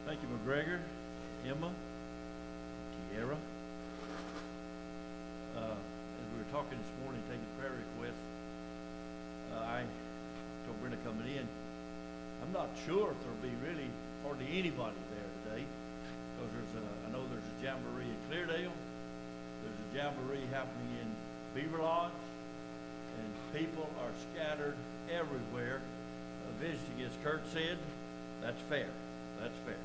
Thank you, McGregor, Emma, Kiera. As we were talking this morning, taking prayer requests, I told Brenda coming in, I'm not sure if there'll be really hardly anybody there today, because I know there's a jamboree in Cleardale, there's a jamboree happening in Beaver Lodge, and people are scattered everywhere visiting. As Kurt said, that's fair. That's fair.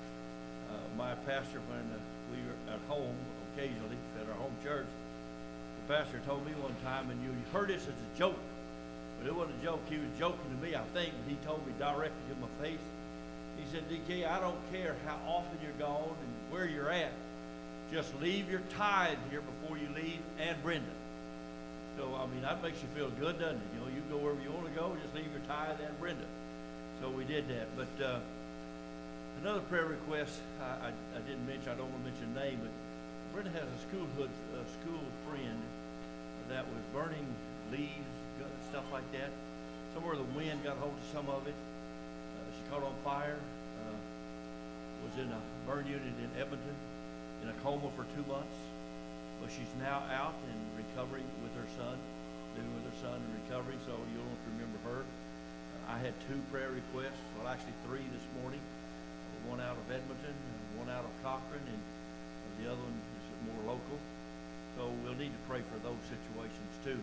My pastor, when we were at home occasionally at our home church, the pastor told me one time, and you heard this as a joke, but it wasn't a joke. He was joking to me, I think, but he told me directly to my face. He said, DK, I don't care how often you're gone and where you're at. Just leave your tithe here before you leave, and Brenda. So, I mean, that makes you feel good, doesn't it? You know, you go wherever you want to go, just leave your tithe and Brenda. So we did that. But another prayer request I didn't mention, I don't want to mention a name, but Brenda has a school friend that was burning leaves, stuff like that. Somewhere the wind got hold of some of it. She caught on fire, was in a burn unit in Edmonton, in a coma for 2 months. But she's now out and recovering with her son, living with her son and recovering, so you'll want to remember her. I had 2 prayer requests, well actually 3 this morning. One out of Edmonton, and one out of Cochrane, and the other one is more local. So we'll need to pray for those situations too.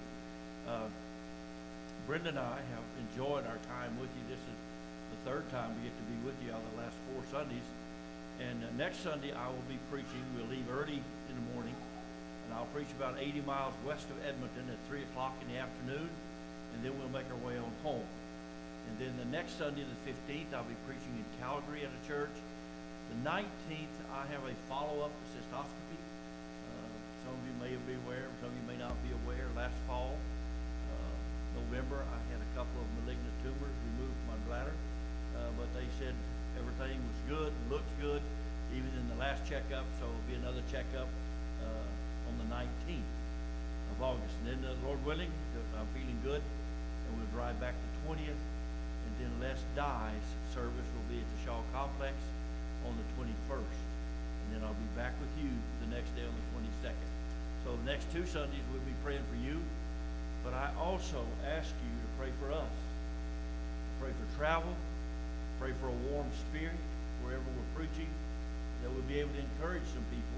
Brenda and I have enjoyed our time with you. This is the 3rd time we get to be with you on the last 4 Sundays. And next Sunday I will be preaching. We'll leave early in the morning, and I'll preach about 80 miles west of Edmonton at 3 o'clock in the afternoon, and then we'll make our way on home. And then the next Sunday, the 15th, I'll be preaching in Calgary at a church. The 19th, I have a follow-up cystoscopy. Some of you may be aware, some of you may not be aware. Last fall, November, I had a couple of malignant tumors removed from my bladder. But they said everything was good, looked good, even in the last checkup. So it'll be another checkup on the 19th of August. And then, Lord willing, I'm feeling good, and we'll drive back the 20th. And then Les Dye's service will be at the Shaw Complex on the 21st. And then I'll be back with you the next day on the 22nd. So the next 2 Sundays we'll be praying for you. But I also ask you to pray for us. Pray for travel. Pray for a warm spirit wherever we're preaching, that we'll be able to encourage some people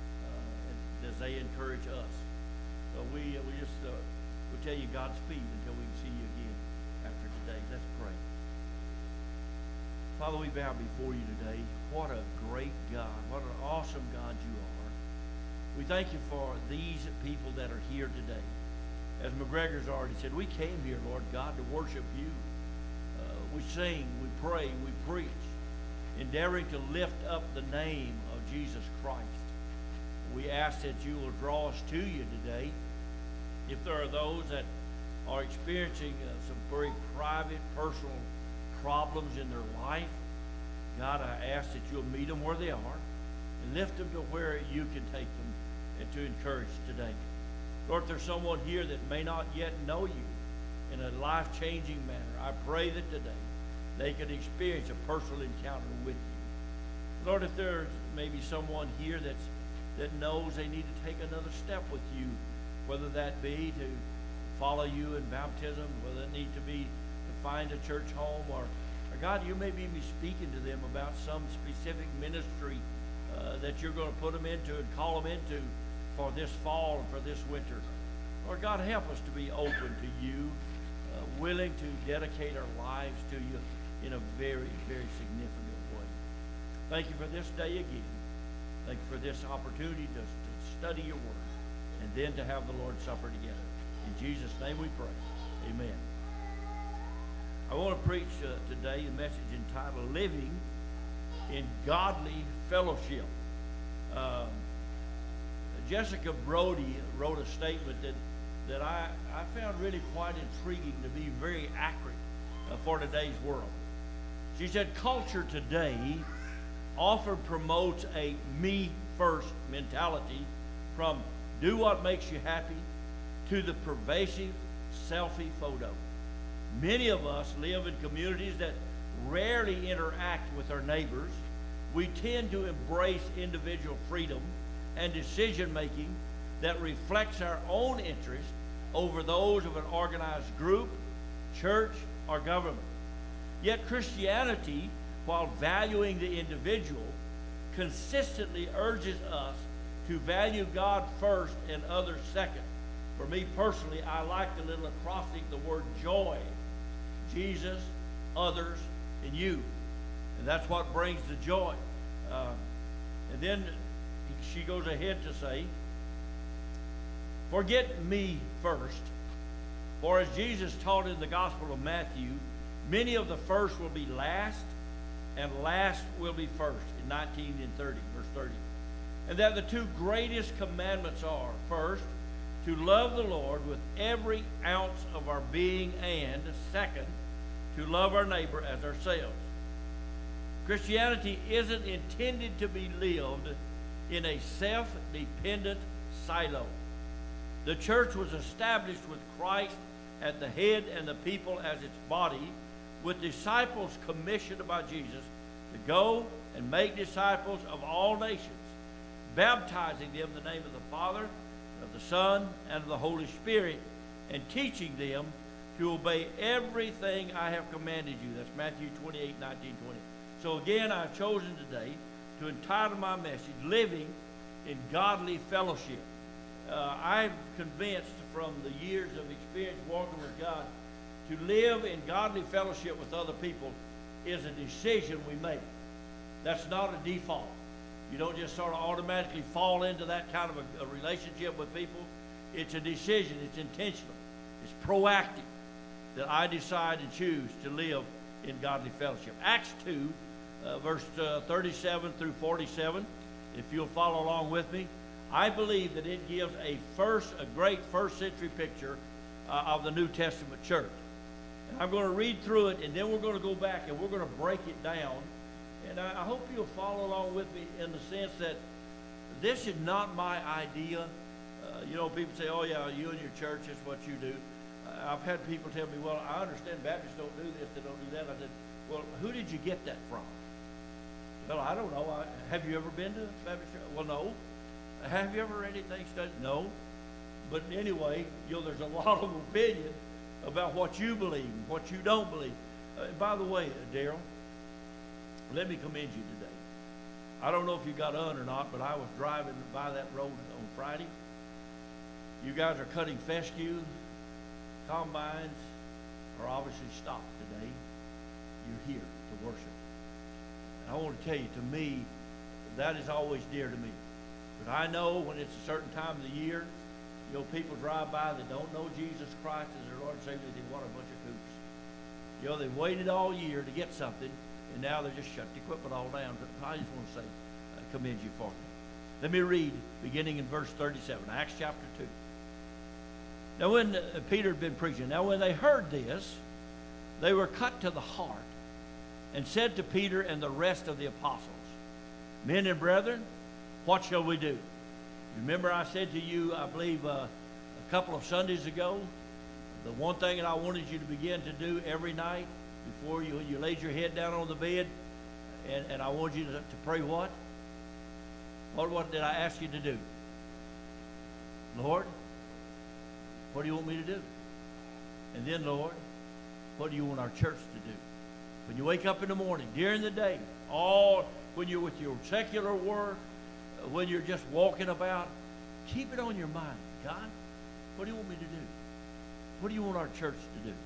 as they encourage us. So we'll tell you Godspeed until we can see you again after today. Let's pray. Father, we bow before you today. What a great God. What an awesome God you are. We thank you for these people that are here today. As McGregor's already said, we came here, Lord God, to worship you. We sing, we pray, we preach, endeavoring to lift up the name of Jesus Christ. We ask that you will draw us to you today. If there are those that are experiencing some very private, personal problems in their life, God, I ask that you'll meet them where they are and lift them to where you can take them and to encourage today. Lord, if there's someone here that may not yet know you in a life-changing manner, I pray that today they could experience a personal encounter with you. Lord, if there's maybe someone here that knows they need to take another step with you, whether that be to follow you in baptism, whether it need to be to find a church home, or God, you may be speaking to them about some specific ministry that you're going to put them into and call them into for this fall and for this winter. Lord God, help us to be open to you, willing to dedicate our lives to you in a very, very significant way. Thank you for this day again. Thank you for this opportunity to study your word and then to have the Lord's Supper together. In Jesus' name we pray. Amen. I want to preach today a message entitled Living in Godly Fellowship. Jessica Brody wrote a statement that I found really quite intriguing, to be very accurate for today's world. She said, culture today often promotes a me-first mentality, from do what makes you happy to the pervasive selfie photo. Many of us live in communities that rarely interact with our neighbors, we tend to embrace individual freedom and decision-making that reflects our own interest over those of an organized group, church, or government. Yet Christianity, while valuing the individual, consistently urges us to value God first and others second. For me personally, I like the little acrostic, the word joy. Jesus, others, and you. And that's what brings the joy. And then she goes ahead to say, forget me first. For as Jesus taught in the Gospel of Matthew, many of the first will be last, and last will be first, in 19 and 30, verse 30. And that the two greatest commandments are, first, to love the Lord with every ounce of our being, and second, to love our neighbor as ourselves. Christianity isn't intended to be lived in a self-dependent silo. The church was established with Christ at the head and the people as its body, with disciples commissioned by Jesus to go and make disciples of all nations, baptizing them in the name of the Father, of the Son, and of the Holy Spirit, and teaching them to obey everything I have commanded you. That's Matthew 28, 19, 20. So again, I've chosen today to entitle my message, Living in Godly Fellowship. I'm convinced from the years of experience walking with God, to live in godly fellowship with other people is a decision we make. That's not a default. You don't just sort of automatically fall into that kind of a relationship with people. It's a decision. It's intentional. It's proactive that I decide and choose to live in godly fellowship. Acts 2, verse 37 through 47, if you'll follow along with me, I believe that it gives a great first century picture of the New Testament church. And I'm going to read through it, and then we're going to go back and we're going to break it down. And I hope you'll follow along with me in the sense that this is not my idea. People say, oh yeah, you and your church is what you do. I've had people tell me, well, I understand Baptists don't do this, they don't do that. I said, well, who did you get that from? Well, I don't know. Have you ever been to a Baptist church? Well, no. Have you ever read anything studied? No. But anyway, there's a lot of opinion about what you believe and what you don't believe. By the way, Daryl, let me commend you today. I don't know if you got on or not, but I was driving by that road on Friday. You guys are cutting fescue. Combines are obviously stopped today. You're here to worship. And I want to tell you, to me, that is always dear to me. But I know when it's a certain time of the year, people drive by that don't know Jesus Christ as their Lord and Savior, they think, what a bunch of kooks. They've waited all year to get something, and now they're just shut the equipment all down. But I just want to say, I commend you for it. Let me read, beginning in verse 37, Acts chapter 2. Now when Peter had been preaching, now when they heard this, they were cut to the heart, and said to Peter and the rest of the apostles, men and brethren, what shall we do? Remember I said to you, I believe a couple of Sundays ago, the one thing that I wanted you to begin to do every night before you laid your head down on the bed, and I wanted you to pray what? What did I ask you to do? Lord, what do you want me to do? And then, Lord, what do you want our church to do? When you wake up in the morning, during the day, when you're with your secular work, when you're just walking about, keep it on your mind. God, what do you want me to do? What do you want our church to do?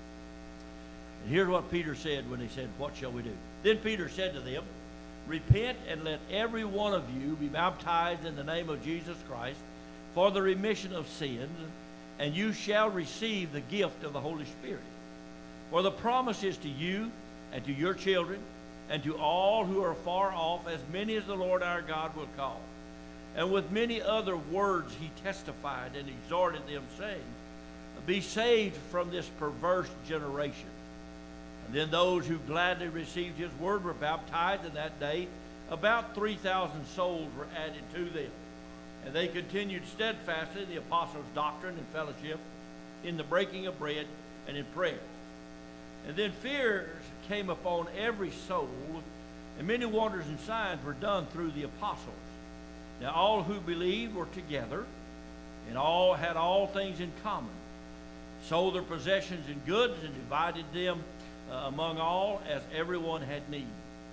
And here's what Peter said when he said, what shall we do? Then Peter said to them, repent and let every one of you be baptized in the name of Jesus Christ for the remission of sins, and you shall receive the gift of the Holy Spirit. For the promise is to you and to your children and to all who are far off, as many as the Lord our God will call. And with many other words he testified and exhorted them, saying, be saved from this perverse generation. And then those who gladly received his word were baptized, and that day about 3,000 souls were added to them. And they continued steadfastly in the apostles' doctrine and fellowship, in the breaking of bread, and in prayer. And then fears came upon every soul, And many wonders and signs were done through the apostles. Now all who believed were together, and all had all things in common, sold their possessions and goods, and divided them among all as anyone had need.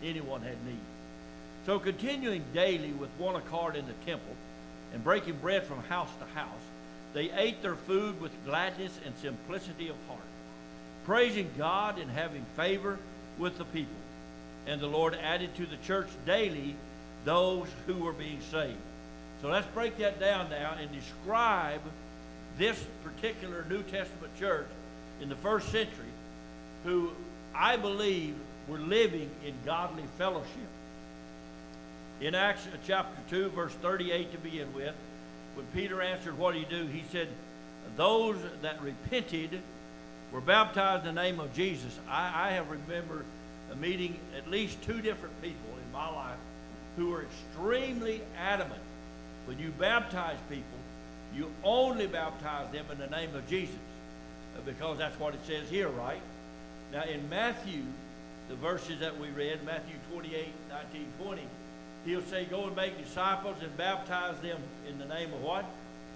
So continuing daily with one accord in the temple, and breaking bread from house to house, they ate their food with gladness and simplicity of heart, praising God and having favor with the people. And the Lord added to the church daily those who were being saved. So let's break that down now and describe this particular New Testament church in the first century, who I believe were living in godly fellowship. In Acts chapter 2, verse 38 to begin with, when Peter answered, "What do you do?" he said, "Those that repented were baptized in the name of Jesus." I have remembered meeting at least two different people in my life who were extremely adamant. When you baptize people, you only baptize them in the name of Jesus, because that's what it says here, right? Now in Matthew, the verses that we read, Matthew 28, 19, 20, he'll say, "Go and make disciples and baptize them in the name of" what?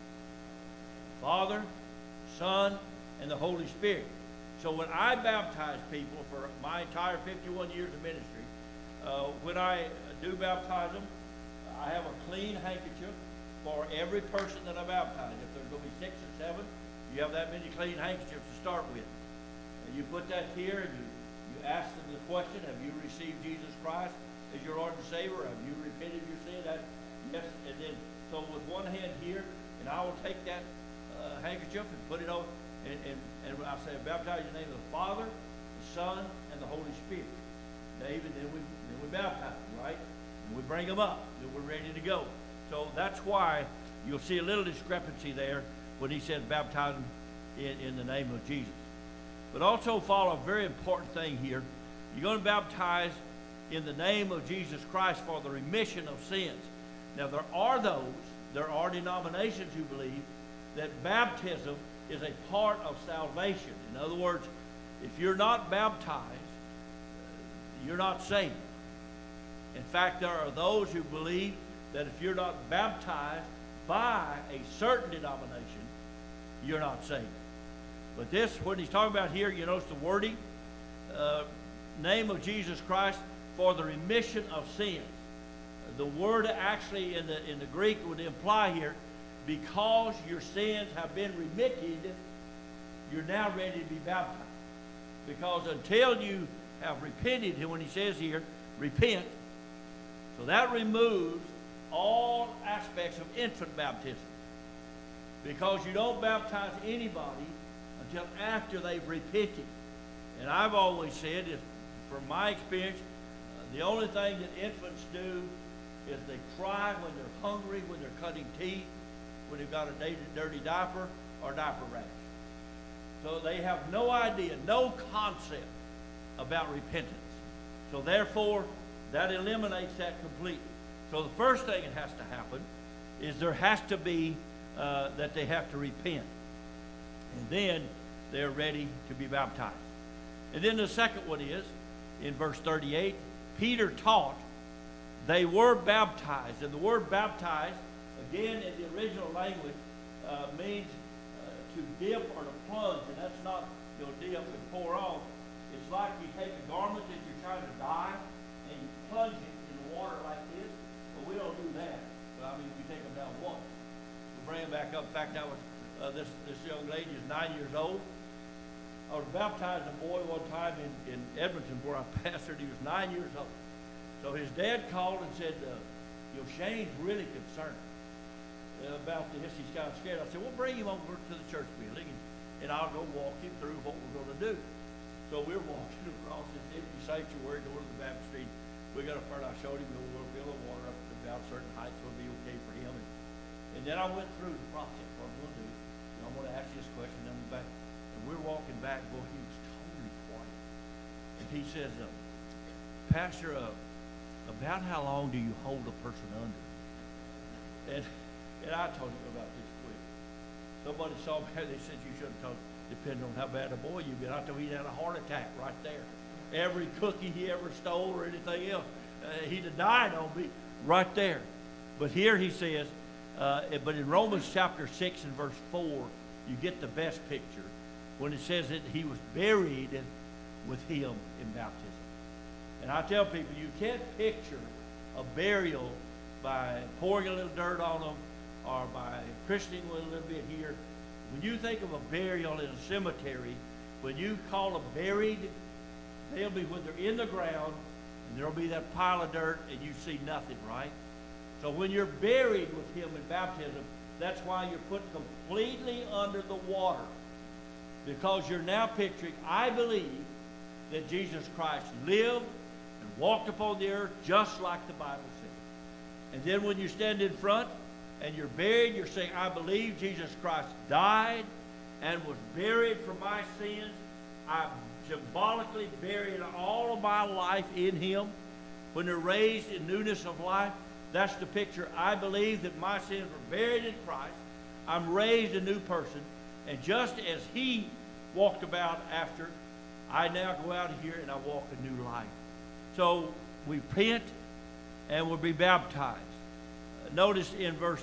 Father, Son, and the Holy Spirit. So when I baptize people for my entire 51 years of ministry, when I do baptize them, I have a clean handkerchief for every person that I baptize. If there's going to be 6 or 7, you have that many clean handkerchiefs to start with. And you put that here, and you ask them the question, "Have you received Jesus Christ as your Lord and Savior? Have you repented of your sin?" Yes. And then, so with one hand here, and I will take that handkerchief and put it over, and I say, "Baptize in the name of the Father, the Son, and the Holy Spirit." David, then we baptize them, right? And we bring them up, and we're ready to go. So that's why you'll see a little discrepancy there when he says baptize them in the name of Jesus. But also follow a very important thing here. You're going to baptize in the name of Jesus Christ for the remission of sins. Now there are denominations who believe that baptism is a part of salvation. In other words, if you're not baptized, you're not saved. In fact, there are those who believe that if you're not baptized by a certain denomination, you're not saved. But this, when he's talking about here, you notice the wording, name of Jesus Christ for the remission of sins. The word actually in the Greek would imply here, because your sins have been remitted, you're now ready to be baptized. Because until you have repented, when he says here, repent, so that removes all aspects of infant baptism. Because you don't baptize anybody until after they've repented. And I've always said, from my experience, the only thing that infants do is they cry when they're hungry, when they're cutting teeth, when they've got a dirty diaper or diaper rash. So they have no idea, no concept about repentance. So therefore, that eliminates that completely. So the first thing that has to happen is there has to be that they have to repent. And then they're ready to be baptized. And then the second one is, in verse 38, Peter taught they were baptized. And the word baptized, again, in the original language, means to dip or to plunge. And that's not, dip and pour off. It's like you take a garment that you're trying to dye and you plunge it in the water like this. But we don't do that. But, we take them down once. We bring them back up. In fact, this young lady is 9 years old. I was baptizing a boy one time in Edmonton where I pastored. He was 9 years old. So his dad called and said, Shane's really concerned about this. He's kind of scared. I said, well, bring him over to the church building and I'll go walk him through what we're going to do. So we're walking across this empty sanctuary going to the baptistry. We got a part, I showed him, we're going to fill the water up to about a certain height so it'll be okay for him. And then I went through the process, what I'm going to do. And I'm going to ask you this question, then we're back. And we're walking back, boy, he was totally quiet. And he says, Pastor, about how long do you hold a person under? And I told him about this quick. Somebody saw me, they said you shouldn't talk, depending on how bad a boy you've been. I told him he had a heart attack right there. Every cookie he ever stole or anything else He'd have died on me right there. But here he says, but in Romans chapter 6 and verse 4, you get the best picture when it says that he was buried with him in baptism. And I tell people, you can't picture a burial by pouring a little dirt on them or by christening with a little bit here. When you think of a burial in a cemetery, when you call them buried, they'll be when they're in the ground, and there'll be that pile of dirt, and you see nothing, right? So when you're buried with him in baptism, that's why you're put completely under the water. Because you're now picturing, I believe, that Jesus Christ lived and walked upon the earth just like the Bible said. And then when you stand in front and you're buried, you're saying, I believe Jesus Christ died and was buried for my sins. I symbolically buried all of my life in him. When they're raised in newness of life, that's the picture. I believe that my sins were buried in Christ. I'm raised a new person. And just as he walked about after, I now go out of here and I walk a new life. So we repent and we'll be baptized. Notice in verse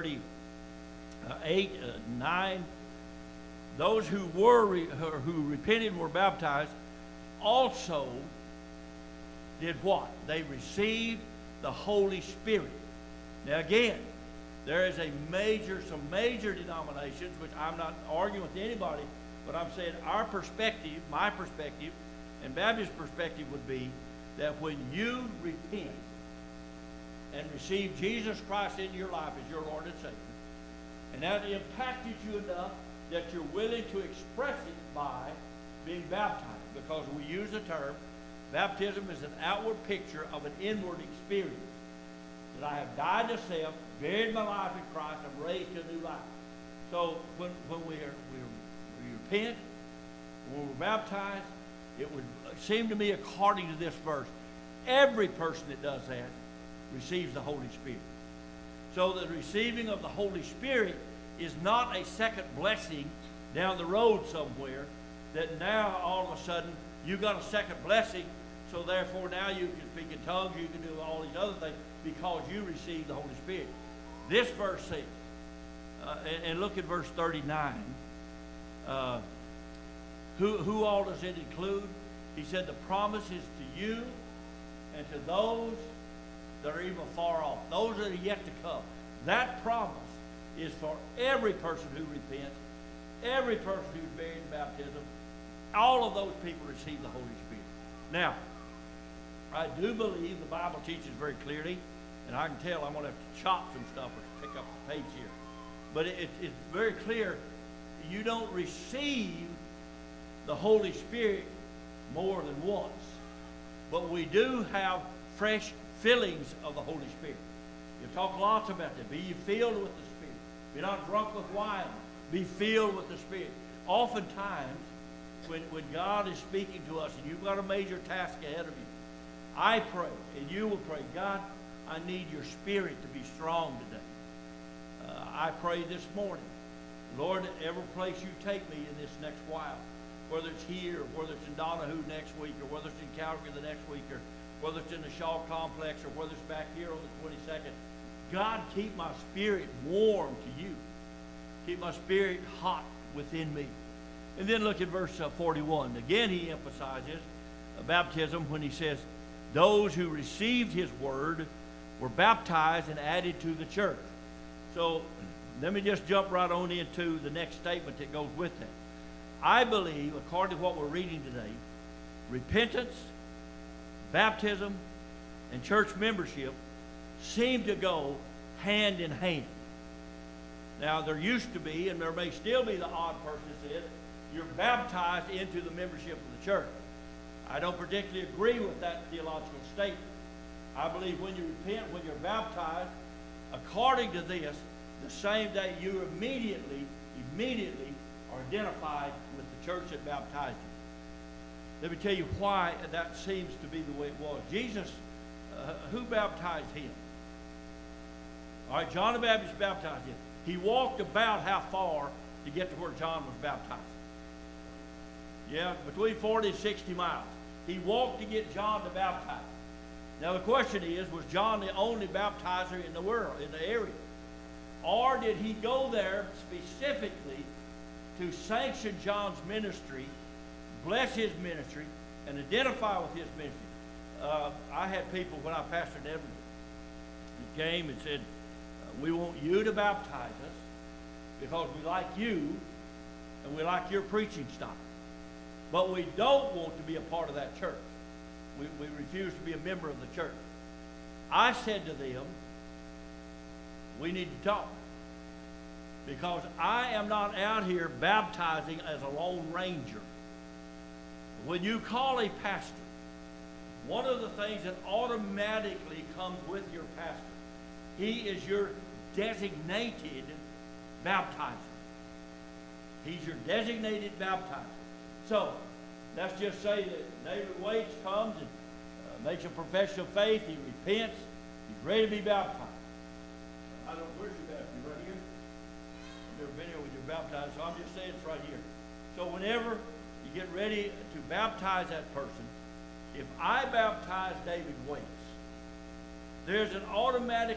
38, 9, those who repented and were baptized also did what? They received the Holy Spirit. Now again, there is some major denominations, which I'm not arguing with anybody, but I'm saying our perspective, my perspective, and Baptist perspective would be that when you repent and receive Jesus Christ into your life as your Lord and Savior, and that impacted you enough that you're willing to express it by being baptized, because we use the term, baptism is an outward picture of an inward experience. That I have died to self, buried my life in Christ, I'm raised to a new life. So when we repent, when we're baptized, it would seem to me, according to this verse, every person that does that receives the Holy Spirit. So the receiving of the Holy Spirit is not a second blessing down the road somewhere, that now all of a sudden you got a second blessing, so therefore now you can speak in tongues, you can do all these other things because you received the Holy Spirit. This verse says, and look at verse 39, who all does it include? He said the promise is to you and to those that are even far off, those that are yet to come. That promise is for every person who repents, every person who's buried in baptism. All of those people receive the Holy Spirit. Now, I do believe the Bible teaches very clearly, and I can tell I'm going to have to chop some stuff or pick up the page here. But it's very clear, you don't receive the Holy Spirit more than once. But we do have fresh fillings of the Holy Spirit. You talk lots about that. Be ye filled with the Spirit. Be not drunk with wine. Be filled with the Spirit. Oftentimes, when God is speaking to us and you've got a major task ahead of you, I pray, and you will pray, God, I need your Spirit to be strong today. I pray this morning, Lord, every place you take me in this next while, whether it's here, or whether it's in Donahue next week, or whether it's in Calgary the next week, or whether it's in the Shaw Complex, or whether it's back here on the 22nd, God, keep my spirit warm to you. Keep my spirit hot within me. And then look at verse 41. Again, he emphasizes baptism when he says, those who received his word were baptized and added to the church. So let me just jump right on into the next statement that goes with that. I believe, according to what we're reading today, repentance, baptism, and church membership seem to go hand in hand. Now, there used to be, and there may still be, the odd person that says, you're baptized into the membership of the church. I don't particularly agree with that theological statement. I believe when you repent, when you're baptized, according to this, the same day you immediately are identified with the church that baptized you. Let me tell you why that seems to be the way it was. Jesus, who baptized him? All right, John the Baptist baptized him. He walked about how far to get to where John was baptized? Yeah, between 40 and 60 miles. He walked to get John to baptize. Now the question is, was John the only baptizer in the world, in the area? Or did he go there specifically to sanction John's ministry, bless his ministry, and identify with his ministry? I had people, when I pastored Edmonton, who came and said, we want you to baptize us because we like you and we like your preaching style. But we don't want to be a part of that church. We refuse to be a member of the church. I said to them, we need to talk. Because I am not out here baptizing as a lone ranger. When you call a pastor, one of the things that automatically comes with your pastor, he is your designated baptizer. He's your designated baptizer. So, let's just say that David Waits comes and makes a profession of faith. He repents. He's ready to be baptized. I don't know, where's your baptism? Right here? I've never been here when you're baptized, so I'm just saying it's right here. So whenever you get ready to baptize that person, if I baptize David Waits, there's an automatic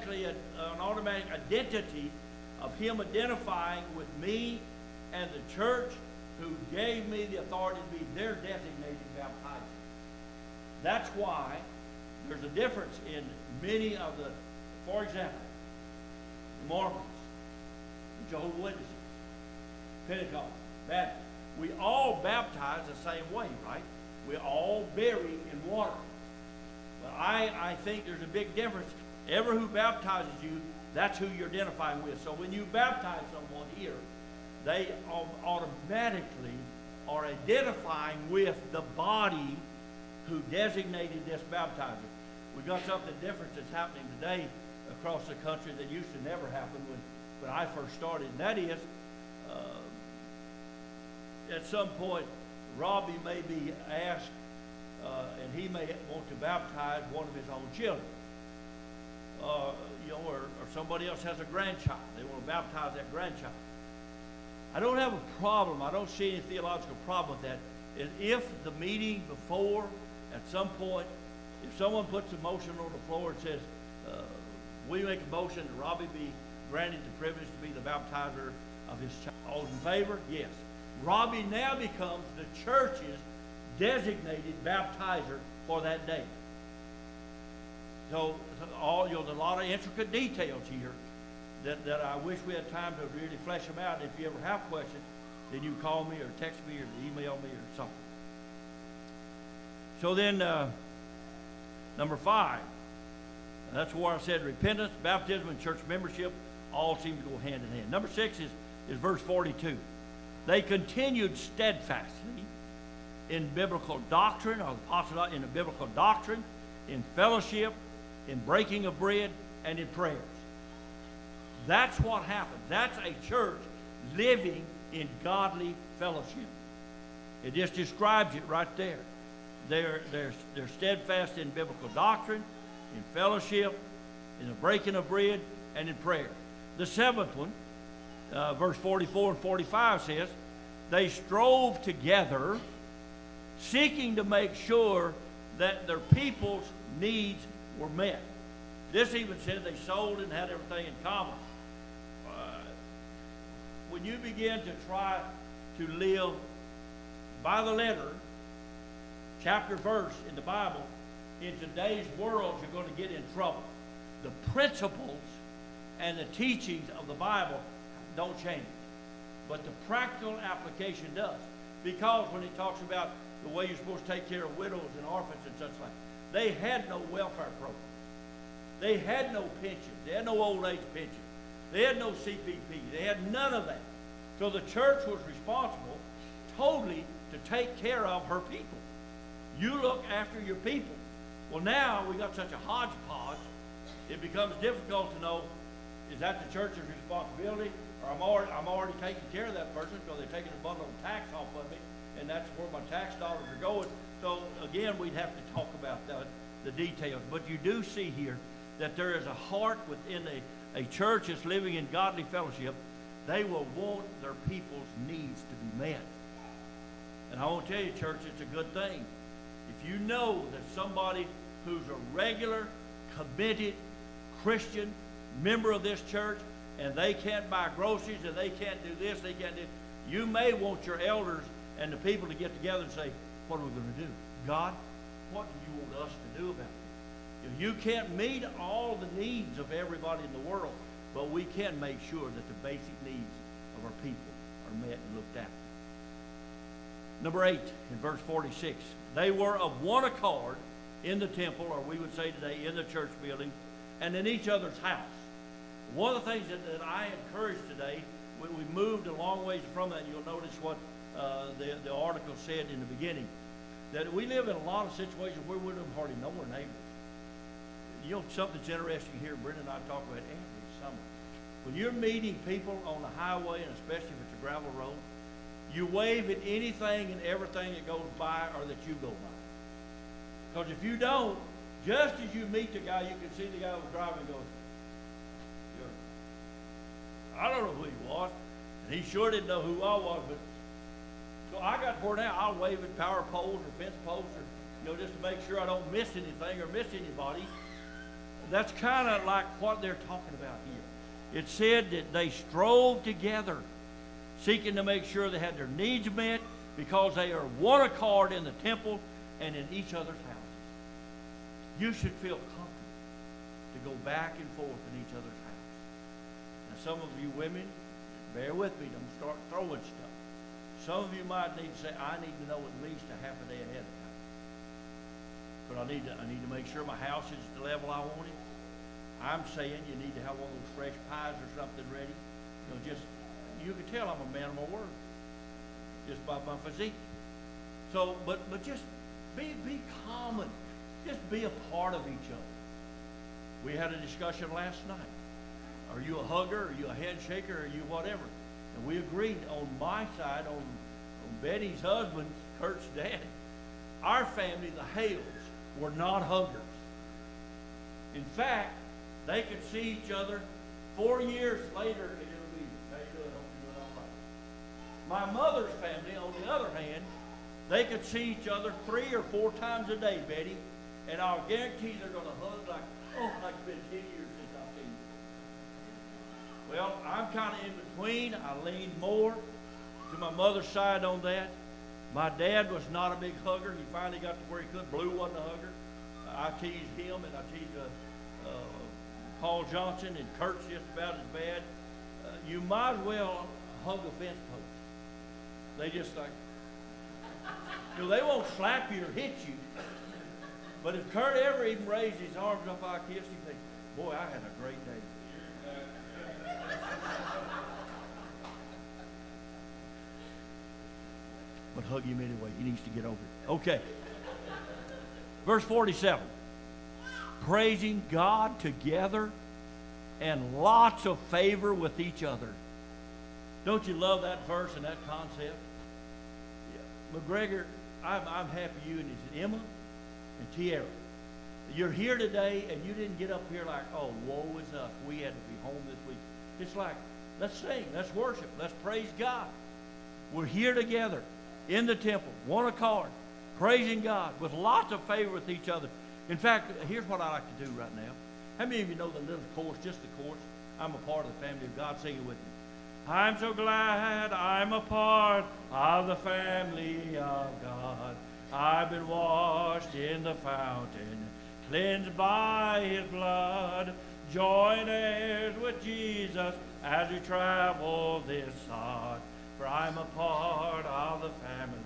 identity of him identifying with me and the church who gave me the authority to be their designated baptizer. That's why there's a difference in many of the, for example, the Mormons, the Jehovah's Witnesses, Pentecost, Baptists. We all baptize the same way, right? We all bury in water. But I think there's a big difference. Ever who baptizes you, that's who you're identifying with. So when you baptize someone here, they automatically are identifying with the body who designated this baptizer. We've got something different that's happening today across the country that used to never happen when I first started, and that is, at some point, Robbie may be asked, and he may want to baptize one of his own children. Or somebody else has a grandchild. They want to baptize that grandchild. I don't have a problem. I don't see any theological problem with that. If the meeting before, at some point, if someone puts a motion on the floor and says, we make a motion that Robbie be granted the privilege to be the baptizer of his child. All in favor? Yes. Robbie now becomes the church's designated baptizer for that day. So there's a lot of intricate details here that I wish we had time to really flesh them out. If you ever have questions, then you call me or text me or email me or something. So then, number 5, that's where I said repentance, baptism, and church membership all seem to go hand in hand. Number 6 is verse 42. They continued steadfastly in biblical doctrine, or in the biblical doctrine, in fellowship, in breaking of bread, and in prayers. That's what happens. That's a church living in godly fellowship. It just describes it right there. They're steadfast in biblical doctrine, in fellowship, in the breaking of bread, and in prayer. The 7th one, verse 44 and 45 says, they strove together, seeking to make sure that their people's needs were met. This even said they sold and had everything in common. When you begin to try to live by the letter, chapter, verse in the Bible, in today's world, you're going to get in trouble. The principles and the teachings of the Bible don't change, but the practical application does. Because when he talks about the way you're supposed to take care of widows and orphans and such like, they had no welfare program. They had no pension. They had no old age pension. They had no CPP. They had none of that. So the church was responsible totally to take care of her people. You look after your people. Well, now we got such a hodgepodge, it becomes difficult to know, is that the church's responsibility, or I'm already taking care of that person because they're taking a bundle of tax off of me, and that's where my tax dollars are going. So again, we'd have to talk about the details. But you do see here that there is a heart within a church that's living in godly fellowship. They will want their people's needs to be met. And I want to tell you, church, it's a good thing. If you know that somebody who's a regular, committed Christian member of this church, and they can't buy groceries, and they can't do this, they can't do... You may want your elders and the people to get together and say, what are we going to do? God, what do you want us to do about this? You can't meet all the needs of everybody in the world, but we can make sure that the basic needs of our people are met and looked after. Number 8, in verse 46, they were of one accord in the temple, or we would say today, in the church building, and in each other's house. One of the things that I encourage today, we moved a long ways from that, and you'll notice what the article said in the beginning, that we live in a lot of situations where we don't hardly know our neighbors. You know, something's interesting here, Brenda and I talk about every summer. When you're meeting people on the highway, and especially if it's a gravel road, you wave at anything and everything that goes by or that you go by. Because if you don't, just as you meet the guy, you can see the guy who's driving and goes, I don't know who he was, and he sure didn't know who I was, but so I got for now, I'll wave at power poles or fence posts, or just to make sure I don't miss anything or miss anybody. That's kind of like what they're talking about here. It said that they strove together, seeking to make sure they had their needs met, because they are one accord in the temple and in each other's houses. You should feel comfortable to go back and forth in each other's house. Now, some of you women, bear with me, don't start throwing stuff. Some of you might need to say, I need to know at least a half a day ahead of time. But I need to make sure my house is at the level I want it. I'm saying you need to have one of those fresh pies or something ready. You can tell I'm a man of my word, just by my physique. So, but just be common. Just be a part of each other. We had a discussion last night. Are you a hugger? Are you a handshaker? Are you whatever? And we agreed on my side, on Betty's husband, Kurt's dad. Our family, the Hales, were not huggers. In fact, they could see each other 4 years later, and it'll be, how you doing? Hope you're doing all right. My mother's family, on the other hand, they could see each other 3 or 4 times a day, Betty, and I'll guarantee they're going to hug like it's been 10 years since I've seen you. Well, I'm kind of in between. I lean more to my mother's side on that. My dad was not a big hugger. He finally got to where he could. Blue wasn't a hugger. I teased him, and I teased Paul Johnson, and Kurt's just about as bad. You might as well hug a fence post. They just like, they won't slap you or hit you. But if Kurt ever even raised his arms up, I kissed him, think, boy, I had a great day. But hug him anyway. He needs to get over it. Okay. Verse 47. Praising God together and lots of favor with each other. Don't you love that verse and that concept? Yeah. McGregor, I'm happy you and Emma and Tierra. You're here today and you didn't get up here like, oh, woe is us. We had to be home this week. It's like, let's sing, let's worship, let's praise God. We're here together in the temple, one accord, praising God with lots of favor with each other. In fact, here's what I like to do right now. How many of you know the little chorus, just the chorus? I'm a part of the family of God. Sing it with me. I'm so glad I'm a part of the family of God. I've been washed in the fountain, cleansed by his blood, joint heirs with Jesus as we travel this sod. For I'm a part of the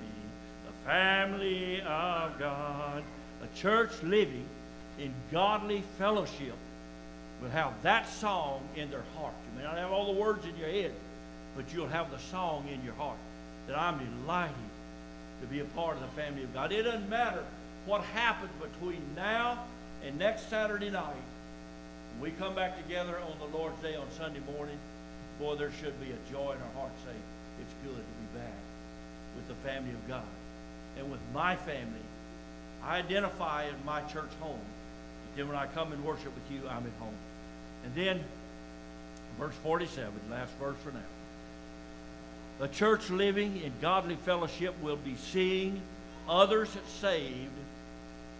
family of God. A church living in godly fellowship will have that song in their heart. You may not have all the words in your head, but you'll have the song in your heart that I'm delighted to be a part of the family of God. It doesn't matter what happens between now and next Saturday night. When we come back together on the Lord's Day on Sunday morning, boy, there should be a joy in our hearts saying, it's good to be back with the family of God. And with my family, I identify in my church home. But then when I come and worship with you, I'm at home. And then, verse 47, last verse for now. The church living in godly fellowship will be seeing others saved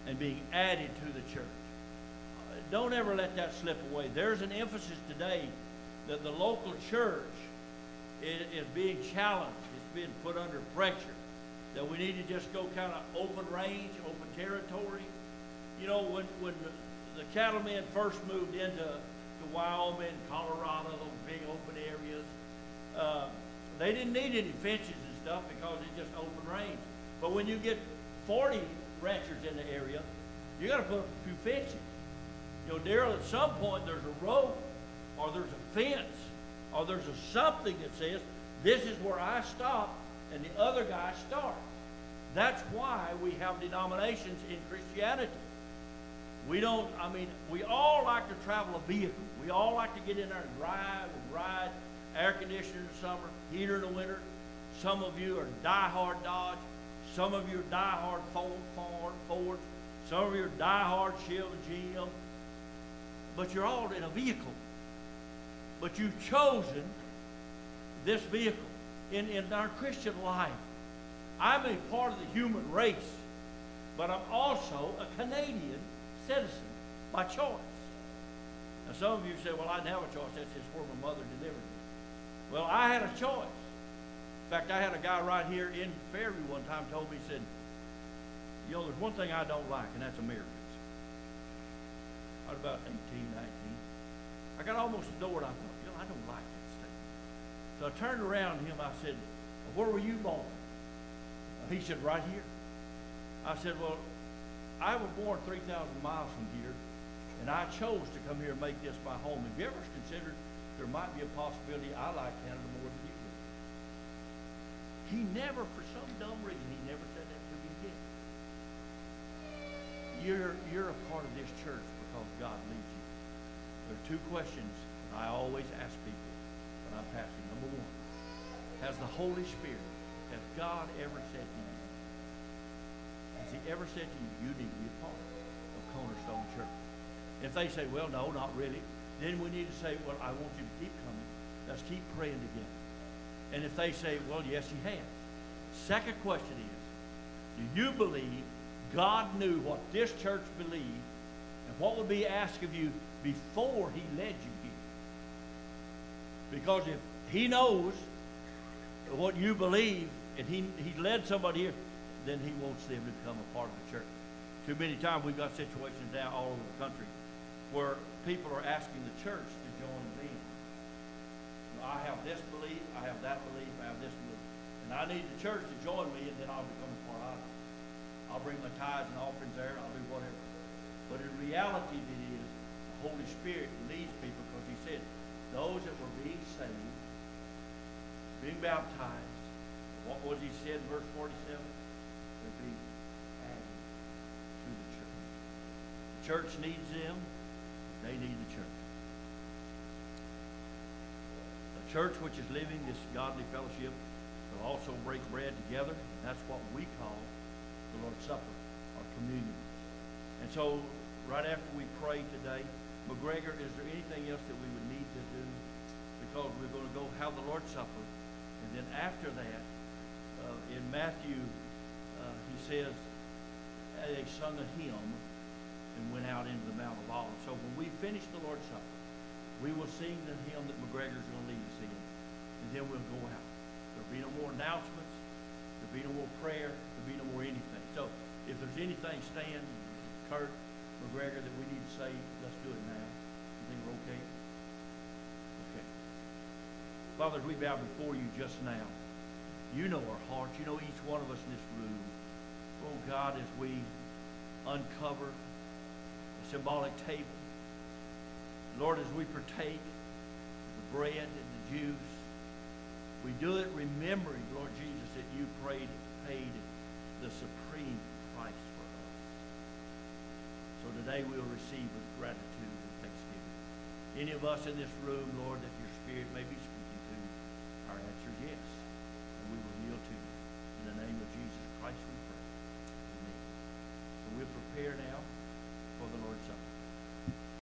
and being added to the church. Don't ever let that slip away. There's an emphasis today that the local church is being challenged. It's being put under pressure. That we need to just go kind of open range, open territory. You know, when the cattlemen first moved into Wyoming, Colorado, those big open areas, they didn't need any fences and stuff because it's just open range. But when you get 40 ranchers in the area, you got to put up a few fences. You know, Daryl, at some point there's a road, or there's a fence, or there's a something that says, this is where I stop and the other guy starts. That's why we have denominations in Christianity. We all like to travel a vehicle. We all like to get in there and ride, air conditioner in the summer, heater in the winter. Some of you are diehard Dodge. Some of you are diehard Ford. Some of you are diehard Chevy GM. But you're all in a vehicle. But you've chosen this vehicle. In our Christian life, I'm a part of the human race, but I'm also a Canadian citizen by choice. Now some of you say, well, I didn't have a choice. That's just where my mother delivered me. Well, I had a choice. In fact, I had a guy right here in Fairview one time told me, he said, you know, there's one thing I don't like, and that's Americans. I was about 18, 19. I got almost the door, and I thought, you know, I don't like that state. So I turned around to him, I said, where were you born? He said, right here. I said, well, I was born 3,000 miles from here, and I chose to come here and make this my home. Have you ever considered there might be a possibility I like Canada more than you do? He never, for some dumb reason, he never said that to me again. You're a part of this church because God leads you. There are two questions I always ask people when I'm passing. Number one, has the Holy Spirit, has God ever said to you, has he ever said to you, you need to be a part of Cornerstone Church? If they say, well, no, not really, then we need to say, well, I want you to keep coming. Let's keep praying together. And if they say, well, yes, he has. Second question is, do you believe God knew what this church believed and what would be asked of you before he led you here? Because if he knows what you believe and he led somebody here, then he wants them to become a part of the church. Too many times we've got situations now all over the country where people are asking the church to join them. I have this belief, I have that belief, I have this belief. And I need the church to join me, and then I'll become a part of it. I'll bring my tithes and offerings there, I'll do whatever. But in reality, it is the Holy Spirit leads people, because he said, those that were being saved, being baptized, what was he said in verse 47? They're being added to the church. The church needs them, they need the church. A church which is living this godly fellowship will also break bread together. And that's what we call the Lord's Supper, or communion. And so, right after we pray today, McGregor, is there anything else that we would need to do? Because we're going to go have the Lord's Supper. And then after that, in Matthew, he says, they sung a hymn and went out into the Mount of Olives. So when we finish the Lord's Supper, we will sing the hymn that McGregor's going to lead us in. And then we'll go out. There'll be no more announcements. There'll be no more prayer. There'll be no more anything. So if there's anything, Stan, Kurt, McGregor, that we need to say, let's do it now. You think we're okay? Okay. Father, as we bow before you just now, you know our hearts. You know each one of us in this room. Oh, God, as we uncover the symbolic table, Lord, as we partake of the bread and the juice, we do it remembering, Lord Jesus, that you paid the supreme price for us. So today we'll receive with gratitude and thanksgiving. Any of us in this room, Lord, that your Spirit may